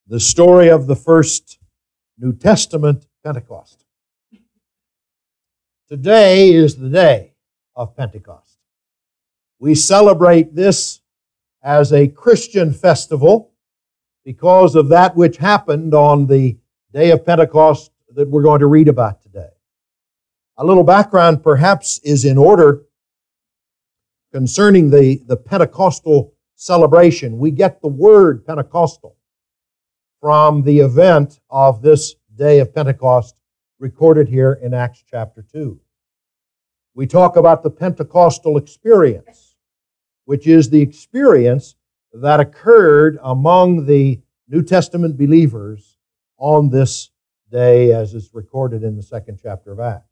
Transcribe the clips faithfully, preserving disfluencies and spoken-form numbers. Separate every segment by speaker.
Speaker 1: the story of the first New Testament Pentecost. Today is the day of Pentecost. We celebrate this as a Christian festival because of that which happened on the day of Pentecost that we're going to read about today. A little background perhaps is in order concerning the, the Pentecostal celebration. We get the word Pentecostal from the event of this day of Pentecost recorded here in Acts chapter two. We talk about the Pentecostal experience, which is the experience that occurred among the New Testament believers on this day as is recorded in the second chapter of Acts.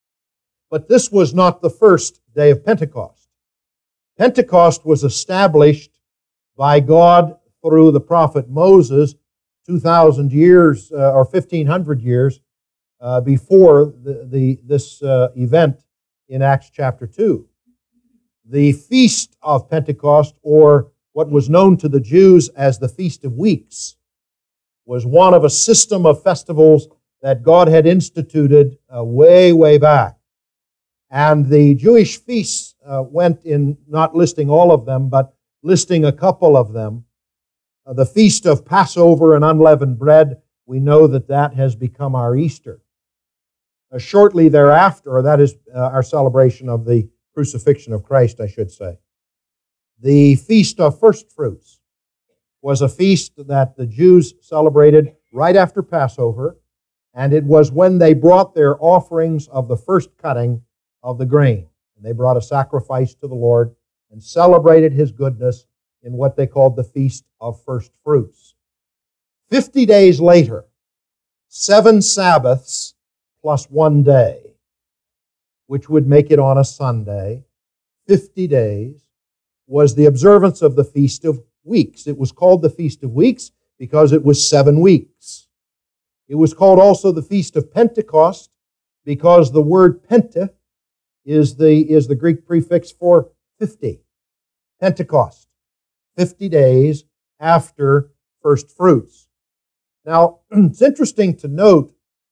Speaker 1: But this was not the first day of Pentecost. Pentecost was established by God through the prophet Moses two thousand years uh, or fifteen hundred years uh, before the, the, this uh, event in Acts chapter two. The Feast of Pentecost, or what was known to the Jews as the Feast of Weeks, was one of a system of festivals that God had instituted uh, way, way back. And the Jewish feasts uh, went in, not listing all of them, but listing a couple of them. Uh, the Feast of Passover and Unleavened Bread, we know that that has become our Easter. Uh, shortly thereafter, that is uh, our celebration of the crucifixion of Christ, I should say. The Feast of First Fruits was a feast that the Jews celebrated right after Passover, and it was when they brought their offerings of the first cutting of the grain. And they brought a sacrifice to the Lord and celebrated His goodness in what they called the Feast of First Fruits. Fifty days later, seven Sabbaths plus one day, which would make it on a Sunday, fifty days, was the observance of the Feast of Weeks. It was called the Feast of Weeks because it was seven weeks. It was called also the Feast of Pentecost because the word pente is the, is the Greek prefix for fifty. Pentecost, fifty days after first fruits. Now, it's interesting to note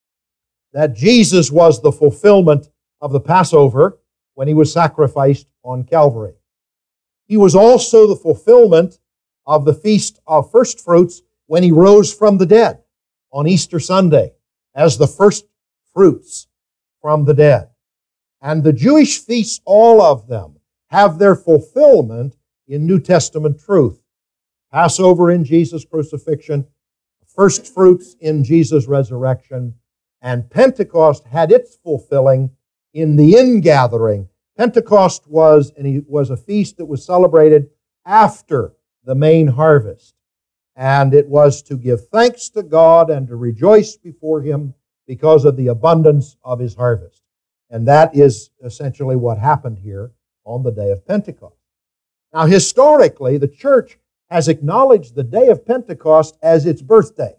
Speaker 1: that Jesus was the fulfillment of the Passover when He was sacrificed on Calvary. He was also the fulfillment of the Feast of First Fruits when He rose from the dead on Easter Sunday as the first fruits from the dead. And the Jewish feasts, all of them, have their fulfillment in New Testament truth. Passover in Jesus' crucifixion, first fruits in Jesus' resurrection, and Pentecost had its fulfilling in the ingathering. Pentecost was, and it was a feast that was celebrated after the main harvest. And it was to give thanks to God and to rejoice before Him because of the abundance of His harvest. And that is essentially what happened here on the day of Pentecost. Now, historically, the church has acknowledged the day of Pentecost as its birthday.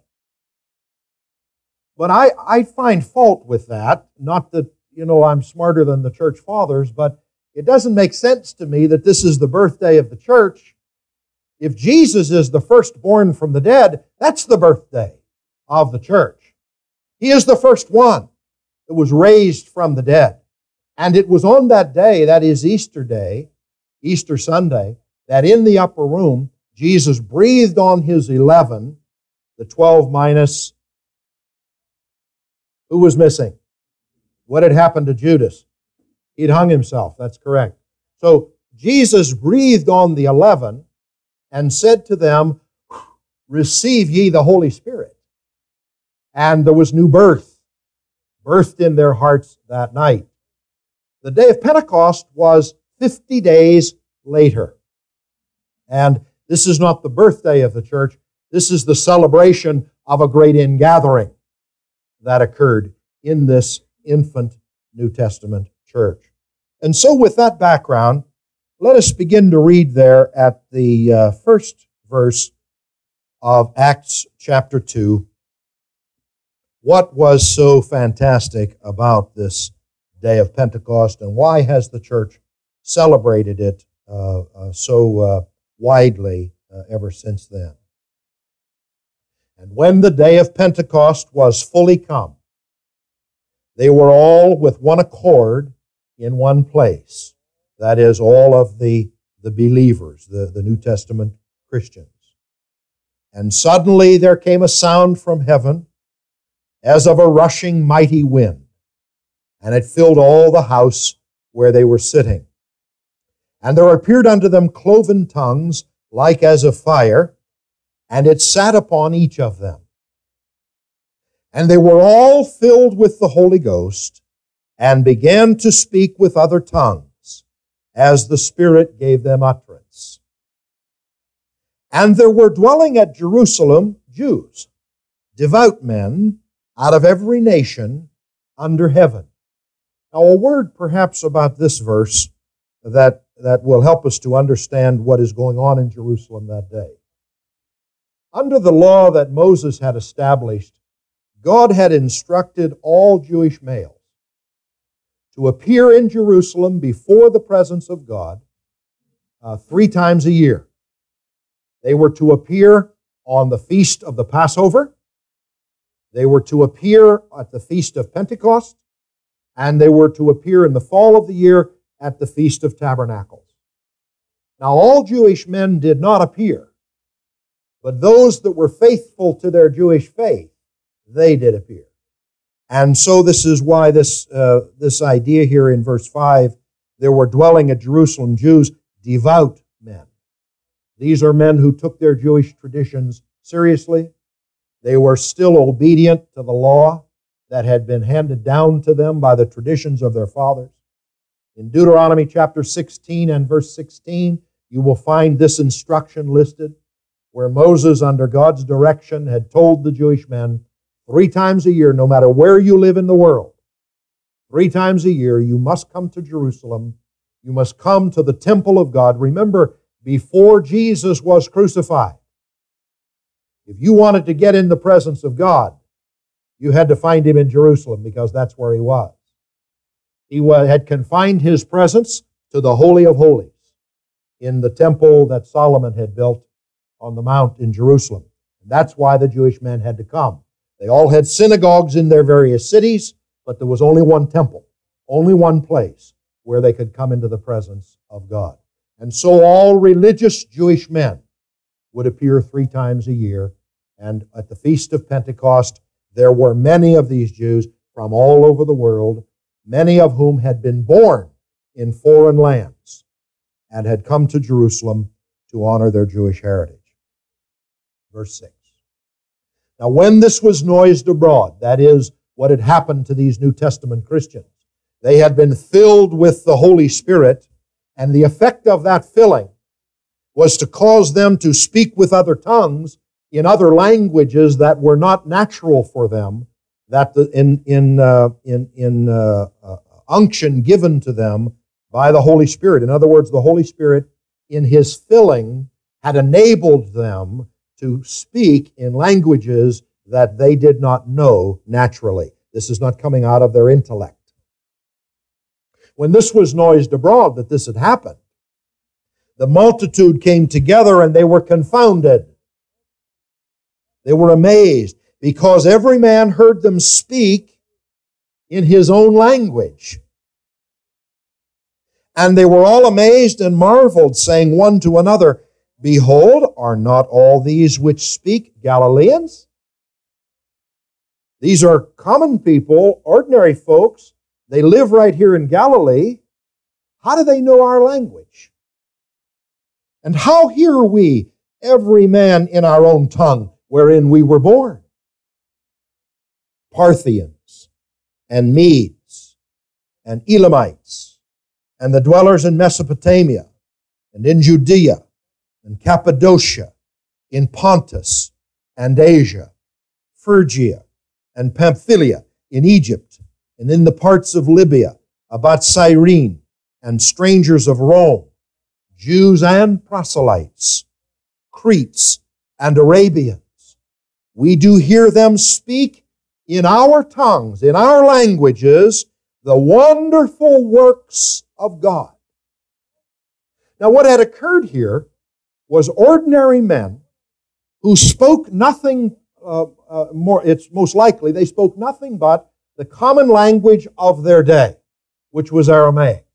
Speaker 1: But I, I find fault with that. Not that, you know, I'm smarter than the church fathers, but it doesn't make sense to me that this is the birthday of the church. If Jesus is the firstborn from the dead, that's the birthday of the church. He is the first one that was raised from the dead. And it was on that day, that is Easter Day, Easter Sunday, that in the upper room, Jesus breathed on His eleven, the twelve minus, who was missing? What had happened to Judas? He'd hung himself, that's correct. So Jesus breathed on the eleven and said to them, "Receive ye the Holy Spirit." And there was new birth, birthed in their hearts that night. The day of Pentecost was fifty days later. And this is not the birthday of the church. This is the celebration of a great ingathering that occurred in this infant New Testament church. And so with that background, let us begin to read there at the uh, first verse of Acts chapter two. What was so fantastic about this day of Pentecost, and why has the church celebrated it uh, uh, so uh, widely uh, ever since then? And when the day of Pentecost was fully come, they were all with one accord in one place. That is, all of the, the believers, the, the New Testament Christians. And suddenly there came a sound from heaven as of a rushing mighty wind, and it filled all the house where they were sitting. And there appeared unto them cloven tongues like as of fire, and it sat upon each of them. And they were all filled with the Holy Ghost, and began to speak with other tongues, as the Spirit gave them utterance. And there were dwelling at Jerusalem Jews, devout men, out of every nation under heaven. Now, a word perhaps about this verse that, that will help us to understand what is going on in Jerusalem that day. Under the law that Moses had established, God had instructed all Jewish males to appear in Jerusalem before the presence of God uh, three times a year. They were to appear on the feast of the Passover, they were to appear at the feast of Pentecost, and they were to appear in the fall of the year at the Feast of Tabernacles. Now, all Jewish men did not appear, but those that were faithful to their Jewish faith, they did appear. And so this is why this, uh, this idea here in verse five, there were dwelling at Jerusalem Jews, devout men. These are men who took their Jewish traditions seriously. They were still obedient to the law that had been handed down to them by the traditions of their fathers. In Deuteronomy chapter sixteen and verse sixteen, you will find this instruction listed, where Moses, under God's direction, had told the Jewish men, three times a year, no matter where you live in the world, three times a year, you must come to Jerusalem. You must come to the temple of God. Remember, before Jesus was crucified, if you wanted to get in the presence of God, you had to find Him in Jerusalem, because that's where He was. He had confined His presence to the Holy of Holies in the temple that Solomon had built on the mount in Jerusalem. That's why the Jewish men had to come. They all had synagogues in their various cities, but there was only one temple, only one place where they could come into the presence of God. And so all religious Jewish men would appear three times a year. And at the Feast of Pentecost, there were many of these Jews from all over the world, many of whom had been born in foreign lands and had come to Jerusalem to honor their Jewish heritage. Verse six. Now, when this was noised abroad, that is, what had happened to these New Testament Christians, they had been filled with the Holy Spirit, and the effect of that filling was to cause them to speak with other tongues in other languages that were not natural for them, that the, in, in, uh, in, in uh, uh, unction given to them by the Holy Spirit. In other words, the Holy Spirit, in His filling, had enabled them to speak in languages that they did not know naturally. This is not coming out of their intellect. When this was noised abroad that this had happened, the multitude came together and they were confounded. They were amazed, because every man heard them speak in his own language. And they were all amazed and marveled, saying one to another, Behold, are not all these which speak Galileans? These are common people, ordinary folks. They live right here in Galilee. How do they know our language? And how hear we, every man in our own tongue, wherein we were born? Parthians, and Medes, and Elamites, and the dwellers in Mesopotamia, and in Judea, and Cappadocia, in Pontus, and Asia, Phrygia, and Pamphylia, in Egypt, and in the parts of Libya, about Cyrene, and strangers of Rome, Jews and proselytes, Cretes and Arabians. We do hear them speak in our tongues, in our languages, the wonderful works of God. Now, what had occurred here was ordinary men who spoke nothing uh, uh, more, it's most likely they spoke nothing but the common language of their day, which was Aramaic.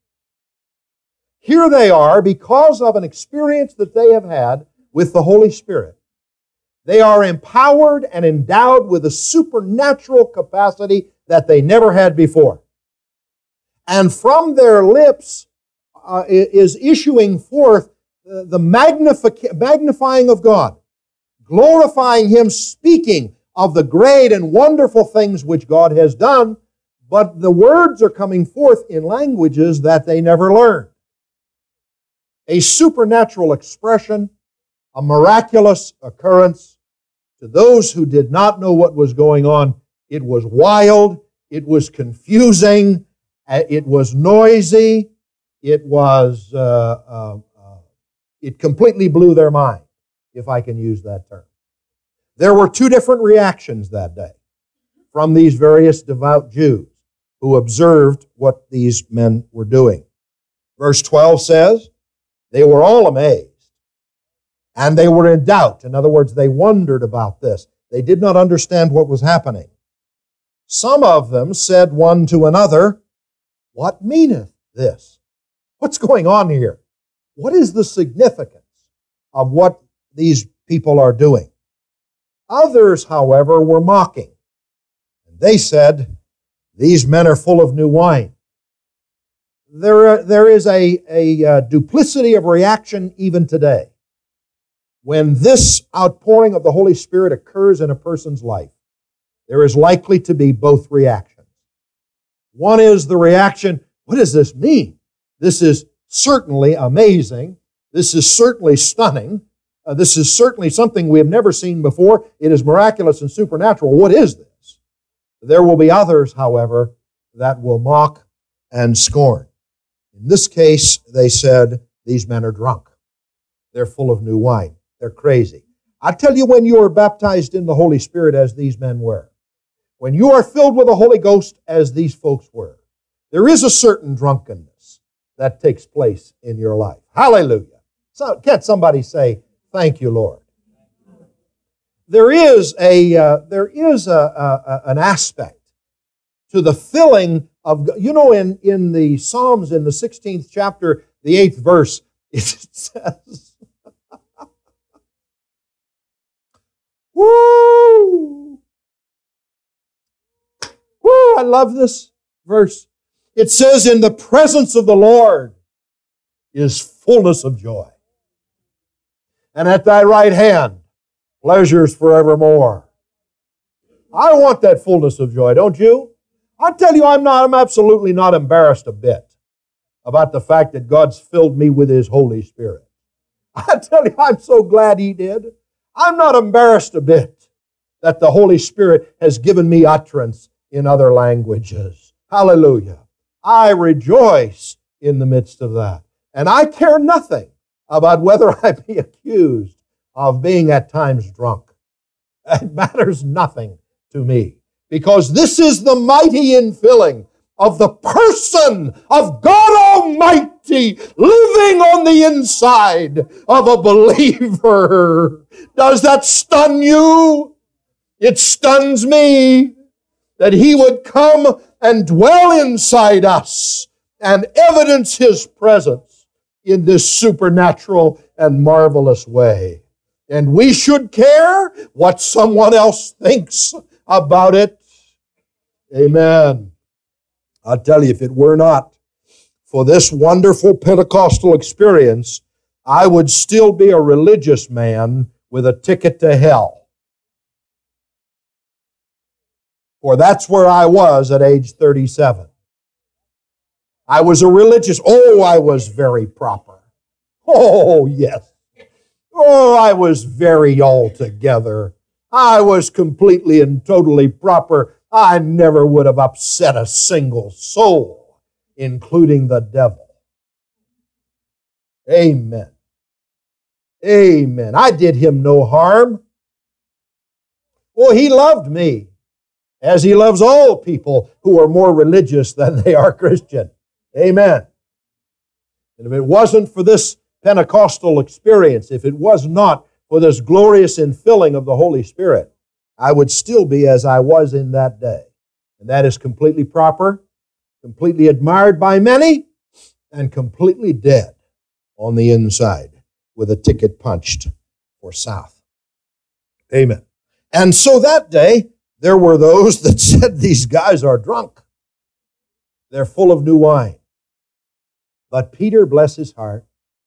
Speaker 1: Here they are because of an experience that they have had with the Holy Spirit. They are empowered and endowed with a supernatural capacity that they never had before. And from their lips uh, is issuing forth the, the magnific- magnifying of God, glorifying Him, speaking of the great and wonderful things which God has done, but the words are coming forth in languages that they never learned. A supernatural expression, a miraculous occurrence. To those who did not know what was going on, it was wild, it was confusing, it was noisy, it was, uh, uh, uh, it completely blew their mind, if I can use that term. There were two different reactions that day from these various devout Jews who observed what these men were doing. Verse twelve says, they were all amazed, and they were in doubt. In other words, they wondered about this. They did not understand what was happening. Some of them said one to another, "What meaneth this?" What's going on here? What is the significance of what these people are doing? Others, however, were mocking. And they said, "These men are full of new wine." There, there is a, a, a duplicity of reaction even today. When this outpouring of the Holy Spirit occurs in a person's life, there is likely to be both reactions. One is the reaction, what does this mean? This is certainly amazing. This is certainly stunning. Uh, this is certainly something we have never seen before. It is miraculous and supernatural. What is this? There will be others, however, that will mock and scorn. In this case, they said, these men are drunk. They're full of new wine. They're crazy. I tell you, when you are baptized in the Holy Spirit as these men were, when you are filled with the Holy Ghost as these folks were, there is a certain drunkenness that takes place in your life. Hallelujah. So, can't somebody say, thank you, Lord? There is a uh, there is a, a, an aspect to the filling of, you know, in, in the Psalms, in the sixteenth chapter, the eighth verse, it says, woo! Woo! I love this verse. It says, in the presence of the Lord is fullness of joy. And at thy right hand, pleasures forevermore. I want that fullness of joy, don't you? I tell you, I'm not, I'm absolutely not embarrassed a bit about the fact that God's filled me with His Holy Spirit. I tell you, I'm so glad He did. I'm not embarrassed a bit that the Holy Spirit has given me utterance in other languages. Hallelujah. I rejoice in the midst of that. And I care nothing about whether I be accused of being at times drunk. It matters nothing to me, because this is the mighty infilling of the person of God Almighty living on the inside of a believer. Does that stun you? It stuns me that He would come and dwell inside us and evidence His presence in this supernatural and marvelous way. And we should care what someone else thinks about it. Amen. I'll tell you, if it were not for this wonderful Pentecostal experience, I would still be a religious man with a ticket to hell. For that's where I was at age thirty-seven. I was a religious, oh, I was very proper. Oh, yes. Oh, I was very altogether. I was completely and totally proper. I never would have upset a single soul, including the devil. Amen. Amen. I did him no harm. Well, he loved me, as he loves all people who are more religious than they are Christian. Amen. And if it wasn't for this Pentecostal experience, if it was not for this glorious infilling of the Holy Spirit, I would still be as I was in that day. And that is completely proper, completely admired by many, and completely dead on the inside with a ticket punched for south. Amen. And so that day, there were those that said these guys are drunk. They're full of new wine. But Peter, bless his heart,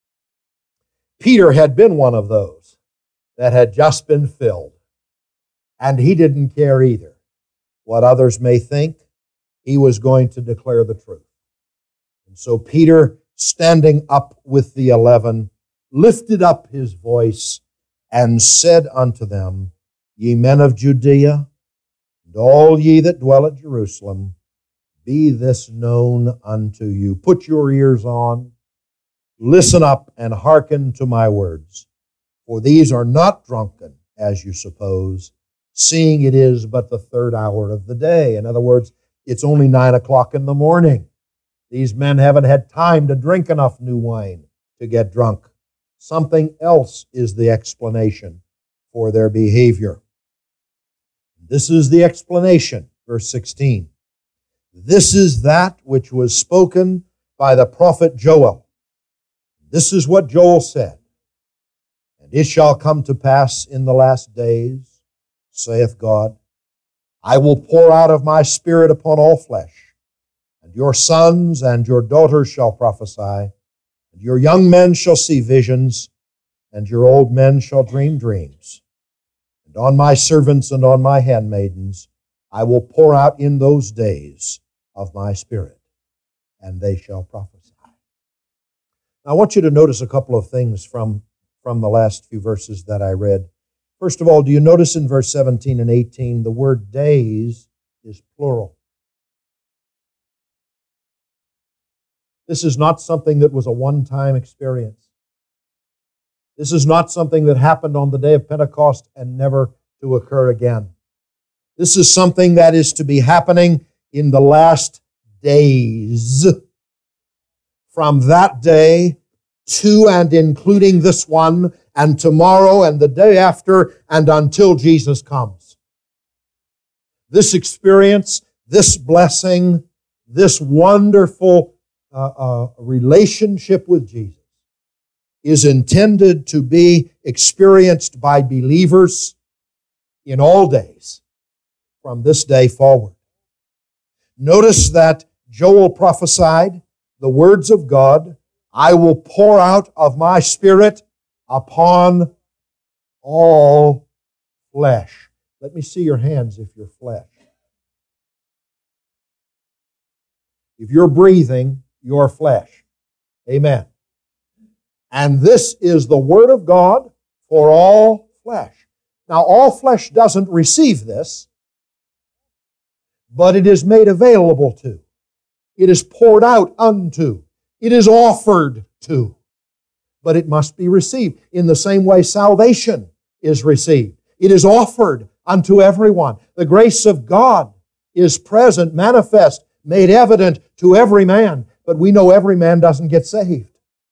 Speaker 1: Peter had been one of those that had just been filled. And he didn't care either what others may think. He was going to declare the truth. And so Peter, standing up with the eleven, lifted up his voice and said unto them, Ye men of Judea, and all ye that dwell at Jerusalem, be this known unto you. Put your ears on, listen up, and hearken to my words. For these are not drunken, as you suppose, seeing it is but the third hour of the day. In other words, it's only nine o'clock in the morning. These men haven't had time to drink enough new wine to get drunk. Something else is the explanation for their behavior. This is the explanation, verse sixteen. This is that which was spoken by the prophet Joel. This is what Joel said. And it shall come to pass in the last days, saith God, I will pour out of my Spirit upon all flesh, and your sons and your daughters shall prophesy, and your young men shall see visions, and your old men shall dream dreams. And on my servants and on my handmaidens I will pour out in those days of my Spirit, and they shall prophesy. Now, I want you to notice a couple of things from, from the last few verses that I read. First of all, do you notice in verse seventeen and eighteen, the word days is plural. This is not something that was a one-time experience. This is not something that happened on the day of Pentecost and never to occur again. This is something that is to be happening in the last days. From that day to and including this one, and tomorrow and the day after, and until Jesus comes. This experience, this blessing, this wonderful uh, uh, relationship with Jesus is intended to be experienced by believers in all days from this day forward. Notice that Joel prophesied the words of God, I will pour out of my Spirit upon all flesh. Let me see your hands if you're flesh. If you're breathing, you're flesh. Amen. And this is the Word of God for all flesh. Now, all flesh doesn't receive this, but it is made available to. It is poured out unto. It is offered to. But it must be received. In the same way, salvation is received. It is offered unto everyone. The grace of God is present, manifest, made evident to every man. But we know every man doesn't get saved.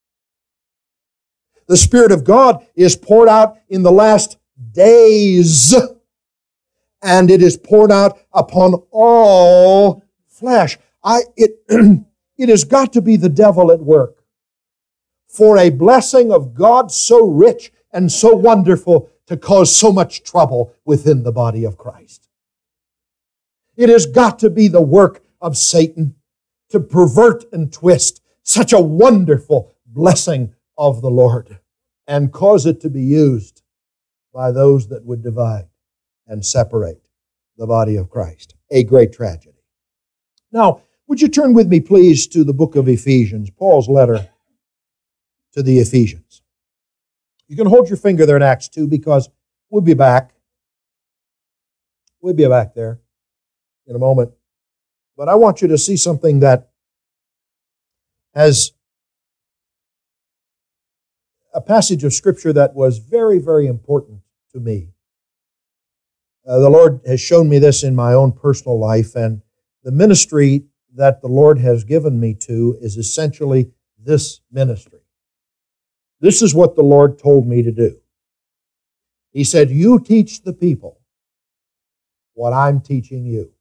Speaker 1: The Spirit of God is poured out in the last days, and it is poured out upon all flesh. I, it, it has got to be the devil at work for a blessing of God so rich and so wonderful to cause so much trouble within the body of Christ. It has got to be the work of Satan to pervert and twist such a wonderful blessing of the Lord and cause it to be used by those that would divide and separate the body of Christ. A great tragedy. Now, would you turn with me, please, to the book of Ephesians, Paul's letter to the Ephesians. You can hold your finger there in Acts two because we'll be back. We'll be back there in a moment. But I want you to see something that has a passage of Scripture that was very, very important to me. Uh, the Lord has shown me this in my own personal life, and the ministry that the Lord has given me to is essentially this ministry. This is what the Lord told me to do. He said, you teach the people what I'm teaching you.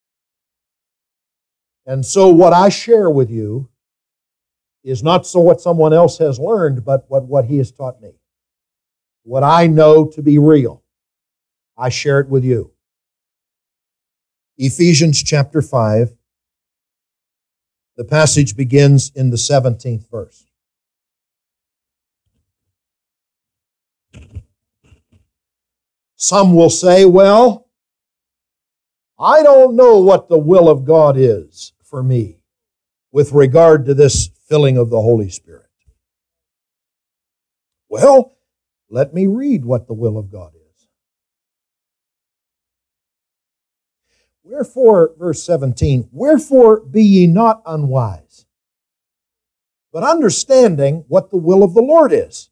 Speaker 1: And so what I share with you is not so what someone else has learned, but what, what he has taught me. What I know to be real, I share it with you. Ephesians chapter five, the passage begins in the seventeenth verse. Some will say, well, I don't know what the will of God is for me with regard to this filling of the Holy Spirit. Well, let me read what the will of God is. Wherefore, verse seventeen, wherefore be ye not unwise, but understanding what the will of the Lord is.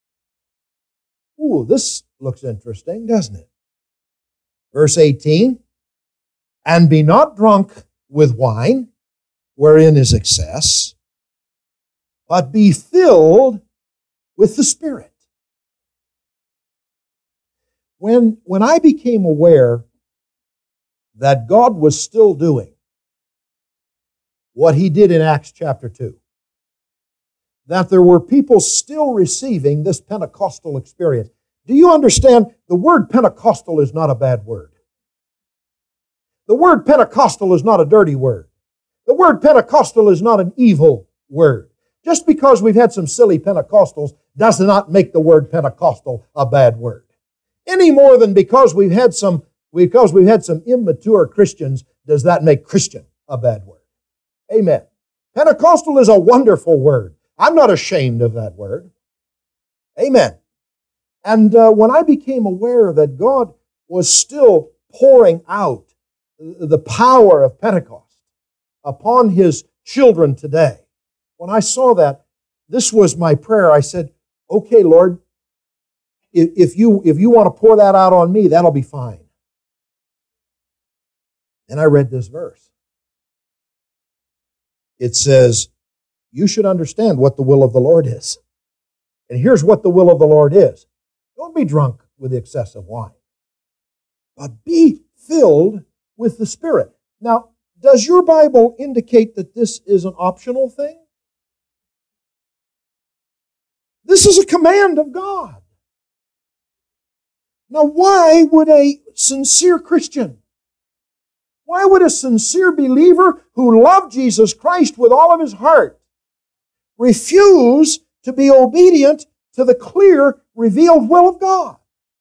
Speaker 1: Ooh, this looks interesting, doesn't it? Verse eighteen, and be not drunk with wine, wherein is excess, but be filled with the Spirit. When, when I became aware that God was still doing what He did in Acts chapter two, that there were people still receiving this Pentecostal experience. Do you understand? The word Pentecostal is not a bad word. The word Pentecostal is not a dirty word. The word Pentecostal is not an evil word. Just because we've had some silly Pentecostals does not make the word Pentecostal a bad word. Any more than because we've had some because we've had some immature Christians does that make Christian a bad word. Amen. Pentecostal is a wonderful word. I'm not ashamed of that word. Amen. And uh, when I became aware that God was still pouring out the power of Pentecost upon His children today, when I saw that, this was my prayer. I said, okay, Lord, if, if you, if you want to pour that out on me, that'll be fine. Then I read this verse. It says, you should understand what the will of the Lord is. And here's what the will of the Lord is. Don't be drunk with excessive wine, but be filled with the Spirit. Now, does your Bible indicate that this is an optional thing? This is a command of God. Now, why would a sincere Christian, why would a sincere believer who loved Jesus Christ with all of his heart refuse to be obedient to the clear, revealed will of God?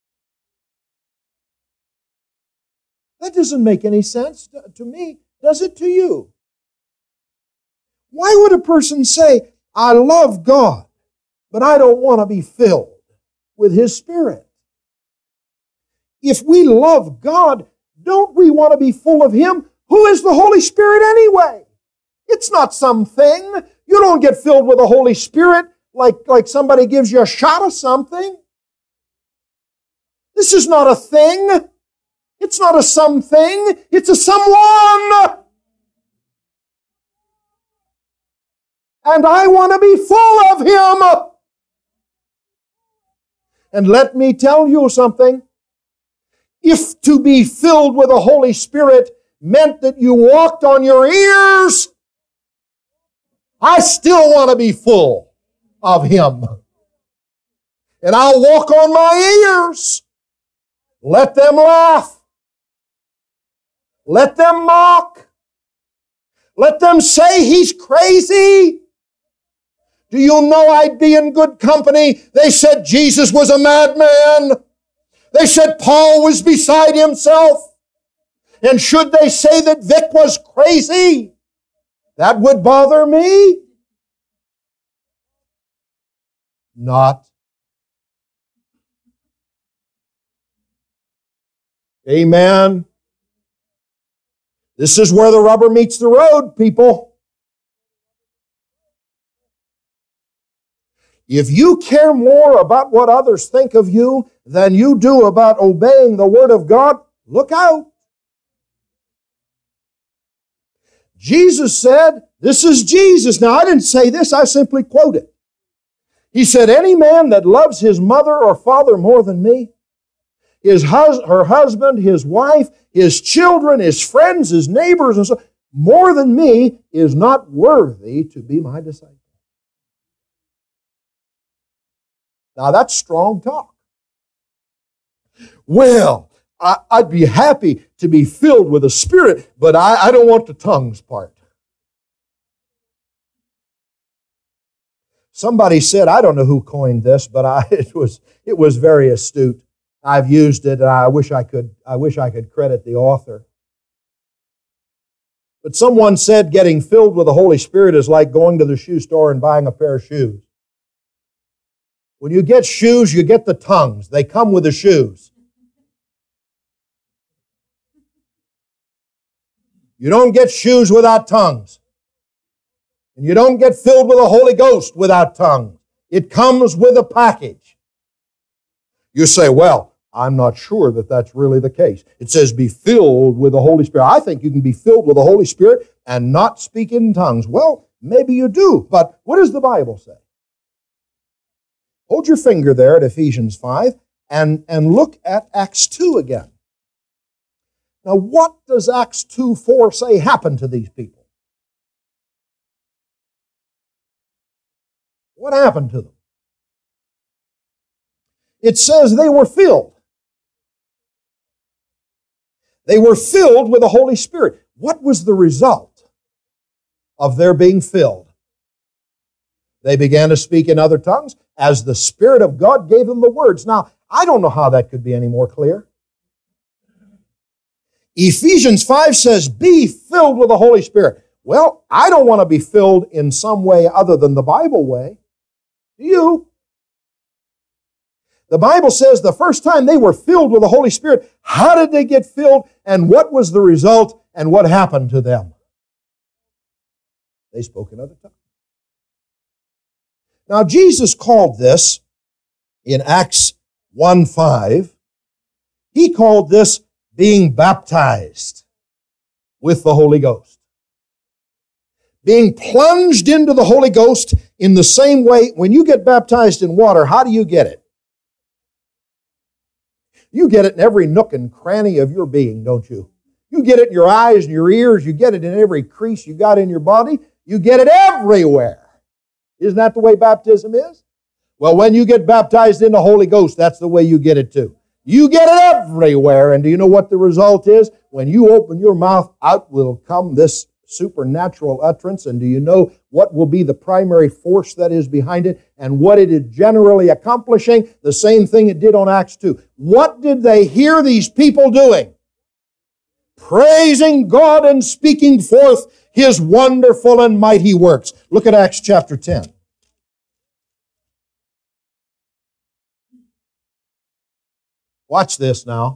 Speaker 1: That doesn't make any sense to me. Does it to you? Why would a person say, I love God, but I don't want to be filled with His Spirit? If we love God, don't we want to be full of Him? Who is the Holy Spirit anyway? It's not something. You don't get filled with the Holy Spirit like, like somebody gives you a shot of something. This is not a thing. It's not a something. It's a someone. And I want to be full of Him. And let me tell you something. If to be filled with the Holy Spirit meant that you walked on your ears, I still want to be full of Him. And I'll walk on my ears. Let them laugh. Let them mock. Let them say he's crazy. Do you know I'd be in good company? They said Jesus was a madman. They said Paul was beside himself. And should they say that Vic was crazy, that would bother me? Not. Amen. This is where the rubber meets the road, people. If you care more about what others think of you than you do about obeying the Word of God, look out. Jesus said, this is Jesus. Now, I didn't say this, I simply quote it. He said, any man that loves his mother or father more than me his hus- her husband, his wife, his children, his friends, his neighbors, and so more than me is not worthy to be my disciple. Now that's strong talk. Well, I, I'd be happy to be filled with the Spirit, but I, I don't want the tongues part. Somebody said, I don't know who coined this, but I, it was it was very astute. I've used it, and I wish I could I wish I could credit the author. But someone said getting filled with the Holy Spirit is like going to the shoe store and buying a pair of shoes. When you get shoes, you get the tongues. They come with the shoes. You don't get shoes without tongues. And you don't get filled with the Holy Ghost without tongues. It comes with a package. You say, well, I'm not sure that that's really the case. It says be filled with the Holy Spirit. I think you can be filled with the Holy Spirit and not speak in tongues. Well, maybe you do, but what does the Bible say? Hold your finger there at Ephesians five and, and look at Acts two again. Now, what does Acts two four say happened to these people? What happened to them? It says they were filled. They were filled with the Holy Spirit. What was the result of their being filled? They began to speak in other tongues as the Spirit of God gave them the words. Now, I don't know how that could be any more clear. Ephesians five says, be filled with the Holy Spirit. Well, I don't want to be filled in some way other than the Bible way. Do you? The Bible says the first time they were filled with the Holy Spirit, how did they get filled and what was the result and what happened to them? They spoke in other tongues. Now, Jesus called this in Acts one five, He called this being baptized with the Holy Ghost. Being plunged into the Holy Ghost in the same way, when you get baptized in water, how do you get it? You get it in every nook and cranny of your being, don't you? You get it in your eyes and your ears. You get it in every crease you got in your body. You get it everywhere. Isn't that the way baptism is? Well, when you get baptized in the Holy Ghost, that's the way you get it too. You get it everywhere. And do you know what the result is? When you open your mouth, out will come this supernatural utterance. And do you know what will be the primary force that is behind it and what it is generally accomplishing? The same thing it did on Acts two. What did they hear these people doing? Praising God and speaking forth His wonderful and mighty works. Look at Acts chapter ten. Watch this now.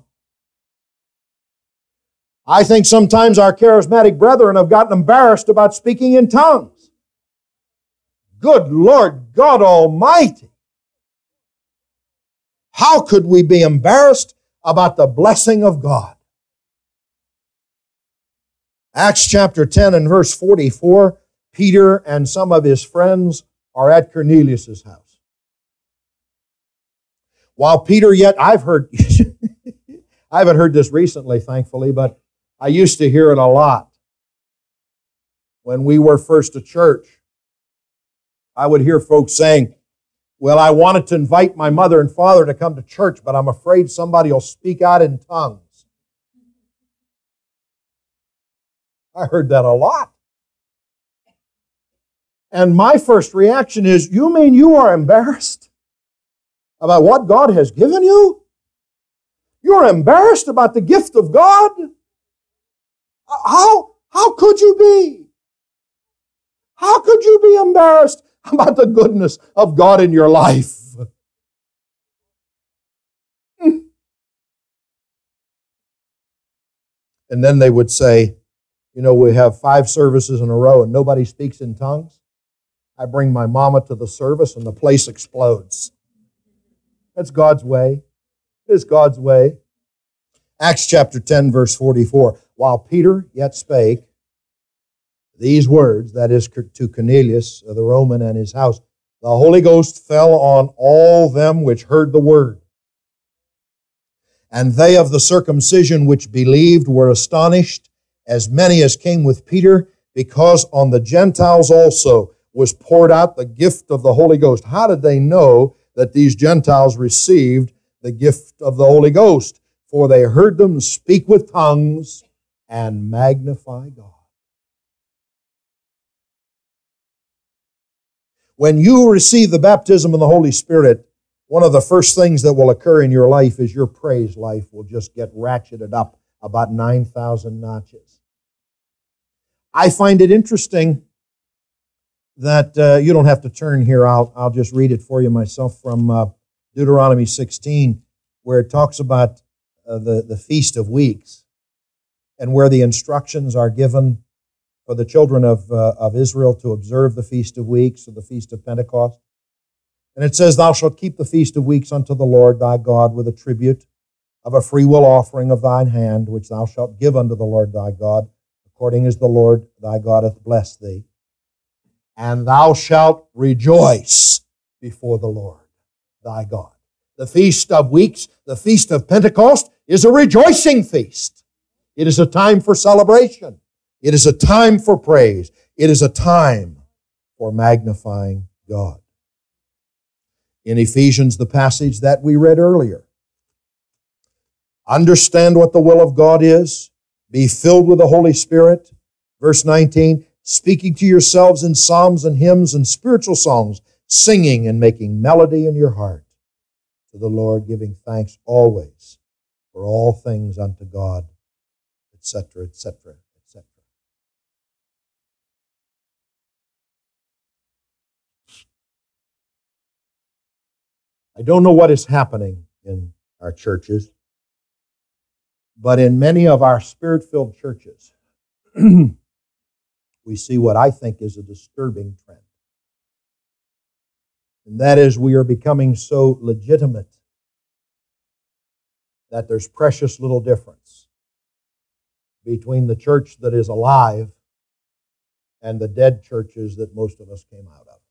Speaker 1: I think sometimes our charismatic brethren have gotten embarrassed about speaking in tongues. Good Lord God Almighty! How could we be embarrassed about the blessing of God? Acts chapter ten and verse forty-four, Peter and some of his friends are at Cornelius' house. While Peter yet, I've heard, I haven't heard this recently, thankfully, but I used to hear it a lot. When we were first a church, I would hear folks saying, well, I wanted to invite my mother and father to come to church, but I'm afraid somebody will speak out in tongues. I heard that a lot. And my first reaction is, you mean you are embarrassed about what God has given you? You're embarrassed about the gift of God? How, how could you be? How could you be embarrassed about the goodness of God in your life? And then they would say, you know, we have five services in a row and nobody speaks in tongues. I bring my mama to the service and the place explodes. That's God's way. It's God's way. Acts chapter ten, verse forty-four. While Peter yet spake these words, that is to Cornelius, the Roman, and his house, the Holy Ghost fell on all them which heard the word. And they of the circumcision which believed were astonished, as many as came with Peter, because on the Gentiles also was poured out the gift of the Holy Ghost. How did they know that these Gentiles received the gift of the Holy Ghost? For they heard them speak with tongues and magnify God. When you receive the baptism of the Holy Spirit, one of the first things that will occur in your life is your praise life will just get ratcheted up about nine thousand notches. I find it interesting that uh, you don't have to turn here. I'll, I'll just read it for you myself from uh, Deuteronomy sixteen, where it talks about uh, the, the Feast of Weeks and where the instructions are given for the children of, uh, of Israel to observe the Feast of Weeks or the Feast of Pentecost. And it says, Thou shalt keep the Feast of Weeks unto the Lord thy God with a tribute of a freewill offering of thine hand, which thou shalt give unto the Lord thy God, according as the Lord thy God hath blessed thee. And thou shalt rejoice before the Lord thy God. The Feast of Weeks, the Feast of Pentecost, is a rejoicing feast. It is a time for celebration. It is a time for praise. It is a time for magnifying God. In Ephesians, the passage that we read earlier, understand what the will of God is. Be filled with the Holy Spirit. Verse nineteen, speaking to yourselves in psalms and hymns and spiritual songs, singing and making melody in your heart to the Lord, giving thanks always for all things unto God, et cetera, et cetera, et cetera. I don't know what is happening in our churches, but in many of our Spirit-filled churches, we see what I think is a disturbing trend. And that is, we are becoming so legitimate that there's precious little difference between the church that is alive and the dead churches that most of us came out of.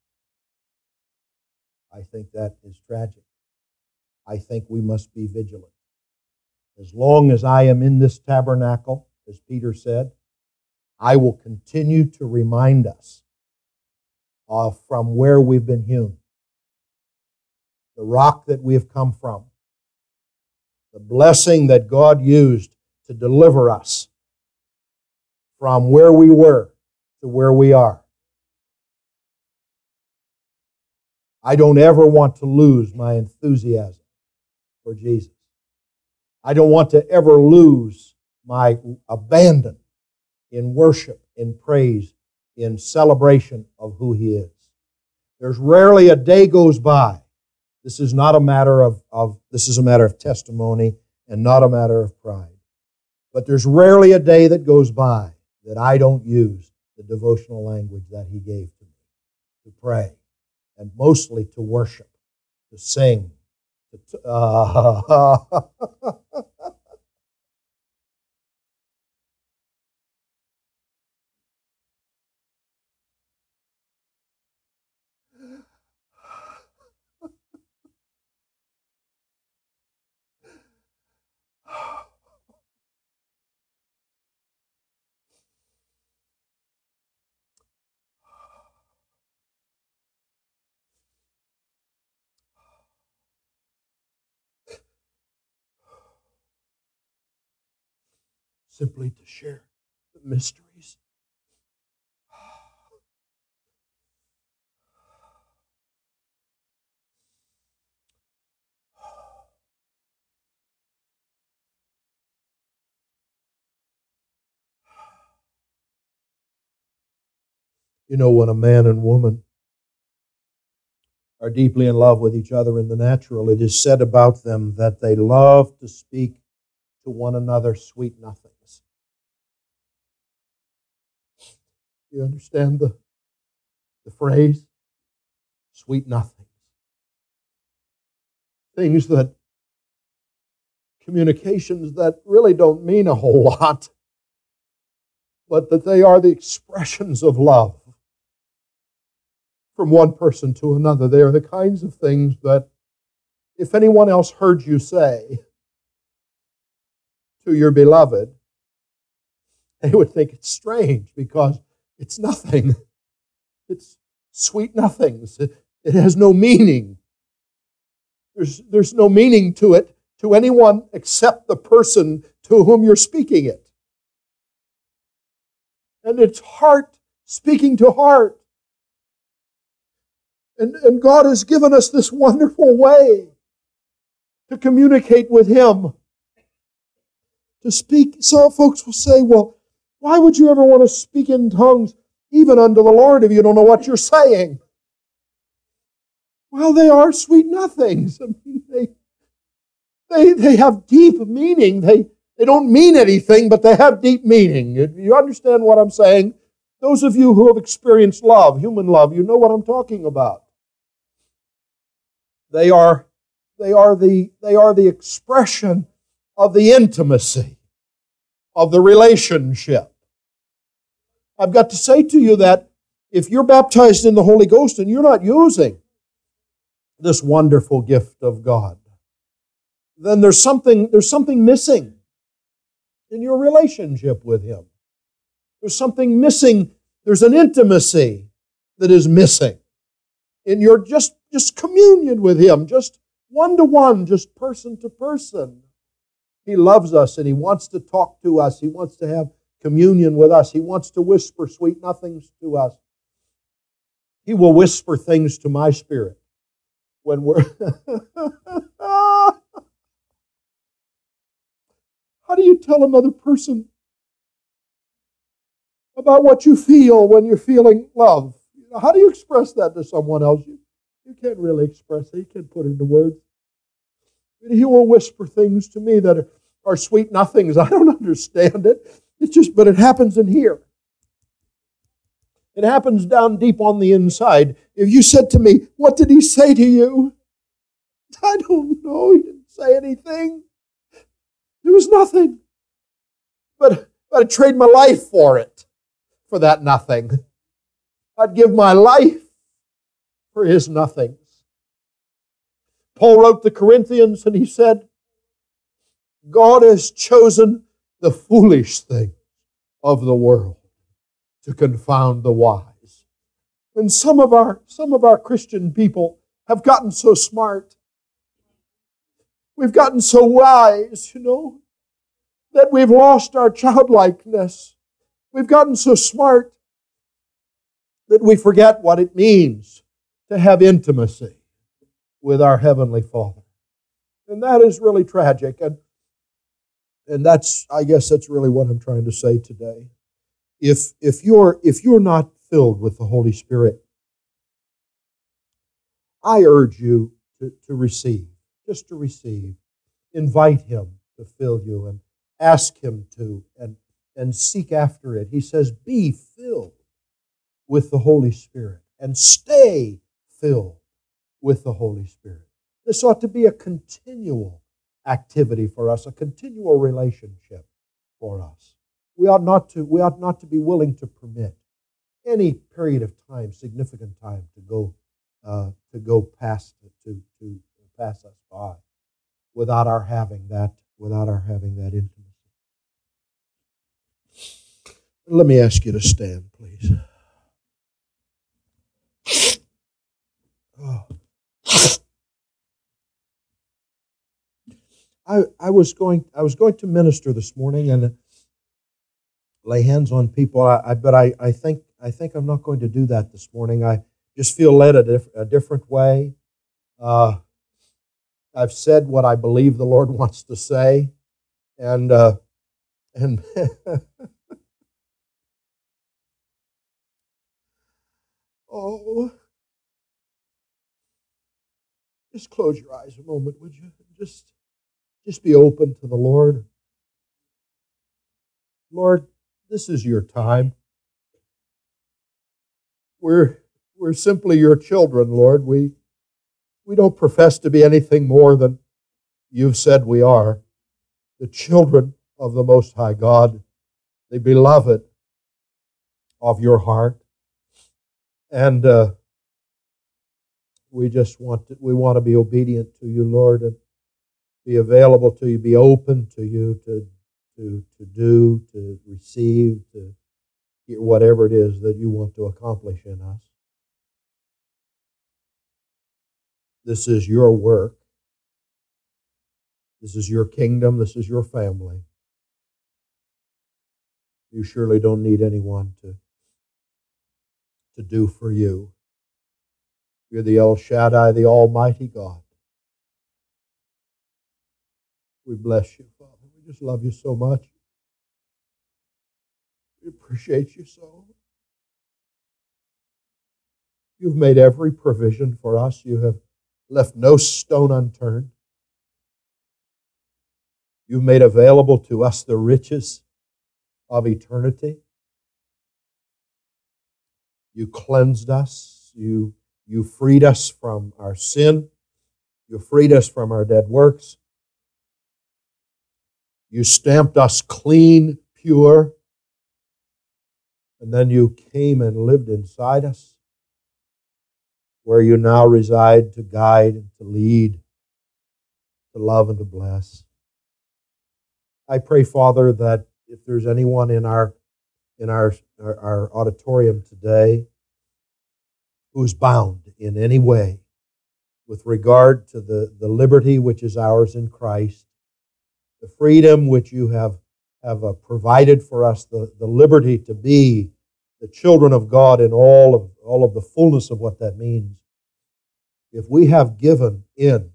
Speaker 1: I think that is tragic. I think we must be vigilant. As long as I am in this tabernacle, as Peter said, I will continue to remind us of from where we've been hewn, the rock that we have come from, the blessing that God used to deliver us from where we were to where we are. I don't ever want to lose my enthusiasm for Jesus. I don't want to ever lose my abandon in worship, in praise, in celebration of who He is. There's rarely a day goes by. This is not a matter of, of this is a matter of testimony and not a matter of pride. But there's rarely a day that goes by that I don't use the devotional language that He gave to me to pray, and mostly to worship, to sing. To, uh, simply to share the mysteries. You know, when a man and woman are deeply in love with each other in the natural, it is said about them that they love to speak to one another sweet nothings. You understand the, the phrase? Sweet nothings. Things that, communications that really don't mean a whole lot, but that they are the expressions of love from one person to another. They are the kinds of things that if anyone else heard you say, to your beloved, they would think it's strange because it's nothing. It's sweet nothings. It, it has no meaning. There's, there's no meaning to it to anyone except the person to whom you're speaking it. And it's heart speaking to heart. And, and God has given us this wonderful way to communicate with Him. To speak. So folks will say, well, why would you ever want to speak in tongues even unto the Lord if you don't know what you're saying? Well, they are sweet nothings. I mean, they, they, they have deep meaning. They, they don't mean anything, but they have deep meaning. You understand what I'm saying? Those of you who have experienced love, human love, you know what I'm talking about. They are, they are the, they are the expression of the intimacy, of the relationship. I've got to say to you that if you're baptized in the Holy Ghost and you're not using this wonderful gift of God, then there's something, there's something missing in your relationship with Him. There's something missing. There's an intimacy that is missing in your just, just communion with Him, just one-to-one, just person to person. He loves us and He wants to talk to us. He wants to have communion with us. He wants to whisper sweet nothings to us. He will whisper things to my spirit when we're... How do you tell another person about what you feel when you're feeling love? How do you express that to someone else? You, you can't really express it. You can't put it into words. He will whisper things to me that are, are sweet nothings. I don't understand it. It's just, but it happens in here. It happens down deep on the inside. If you said to me, what did He say to you? I don't know. He didn't say anything. There was nothing. But, but I'd trade my life for it, for that nothing. I'd give my life for His nothings. Paul wrote the Corinthians and he said, God has chosen the foolish things of the world to confound the wise. And some of our, some of our Christian people have gotten so smart. We've gotten so wise, you know, that we've lost our childlikeness. We've gotten so smart that we forget what it means to have intimacy with our Heavenly Father. And that is really tragic. And, and that's, I guess that's really what I'm trying to say today. If, if, you're, if you're not filled with the Holy Spirit, I urge you to, to receive, just to receive. Invite Him to fill you and ask Him to and, and seek after it. He says, be filled with the Holy Spirit and stay filled with the Holy Spirit. This ought to be a continual activity for us, a continual relationship for us. We ought not to, we ought not to be willing to permit any period of time, significant time, to go uh, to go past to to pass us by without our having that without our having that intimacy. Let me ask you to stand, please. Oh. I, I was going I was going to minister this morning and lay hands on people. I, I but I, I think I think I'm not going to do that this morning. I just feel led a, diff, a different way. Uh, I've said what I believe the Lord wants to say, and uh, and oh, just close your eyes a moment, would you? Just. Just be open to the Lord. Lord, this is your time. We're, we're simply your children, Lord. We, we don't profess to be anything more than you've said we are. The children of the Most High God, the beloved of your heart. And uh, we just want to, we want to be obedient to you, Lord, and be available to you, be open to you, to to, to do, to receive, to hear whatever it is that you want to accomplish in us. This is your work. This is your kingdom. This is your family. You surely don't need anyone to, to do for you. You're the El Shaddai, the Almighty God. We bless you, Father. We just love you so much. We appreciate you so. You've made every provision for us. You have left no stone unturned. You've made available to us the riches of eternity. You cleansed us. You, you freed us from our sin. You freed us from our dead works. You stamped us clean, pure. And then you came and lived inside us, where you now reside to guide and to lead, to love and to bless. I pray, Father, that if there's anyone in our in our, our, our auditorium today who's bound in any way with regard to the, the liberty which is ours in Christ, the freedom which you have, have uh, provided for us, the, the liberty to be the children of God in all of, all of the fullness of what that means, if we have given in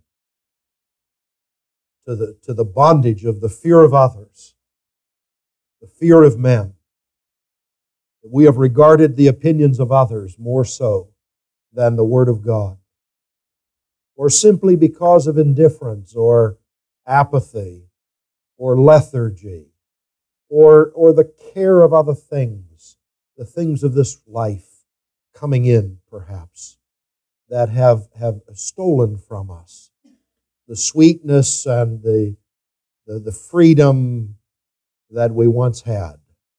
Speaker 1: to the, to the bondage of the fear of others, the fear of men, that we have regarded the opinions of others more so than the Word of God, or simply because of indifference or apathy or lethargy or, or the care of other things, the things of this life coming in, perhaps, that have, have stolen from us the sweetness and the, the, the freedom that we once had.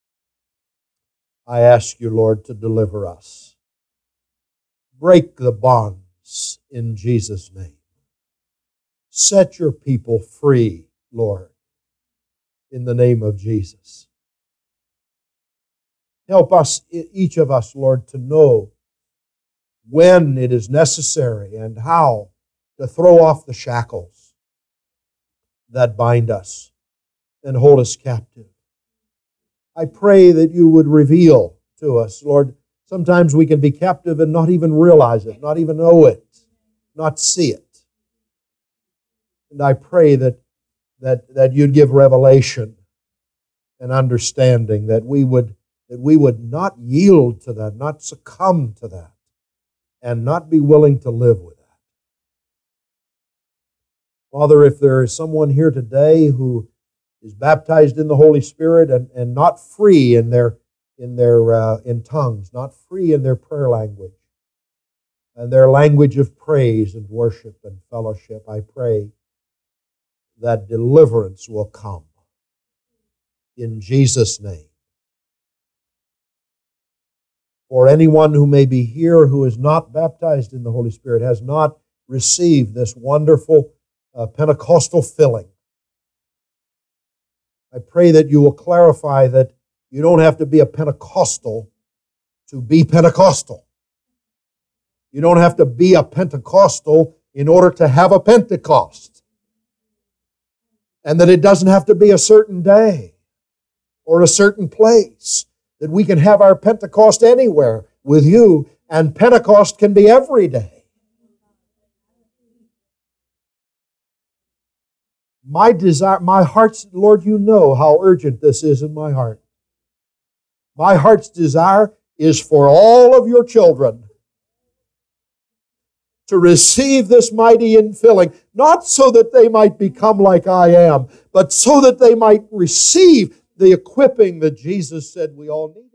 Speaker 1: I ask you, Lord, to deliver us. Break the bonds in Jesus' name. Set your people free, Lord, in the name of Jesus. Help us, each of us, Lord, to know when it is necessary and how to throw off the shackles that bind us and hold us captive. I pray that you would reveal to us, Lord, sometimes we can be captive and not even realize it, not even know it, not see it. And I pray that, that, that you'd give revelation and understanding, that we would that we would not yield to that, not succumb to that, and not be willing to live with that. Father, if there is someone here today who is baptized in the Holy Spirit and, and not free in their in their uh, in tongues, not free in their prayer language, and their language of praise and worship and fellowship, I pray that deliverance will come in Jesus' name. For anyone who may be here who is not baptized in the Holy Spirit, has not received this wonderful uh, Pentecostal filling, I pray that you will clarify that you don't have to be a Pentecostal to be Pentecostal. You don't have to be a Pentecostal in order to have a Pentecost. And that it doesn't have to be a certain day or a certain place. That we can have our Pentecost anywhere with you, and Pentecost can be every day. My desire, my heart's, Lord, you know how urgent this is in my heart. My heart's desire is for all of your children to receive this mighty infilling, not so that they might become like I am, but so that they might receive the equipping that Jesus said we all need.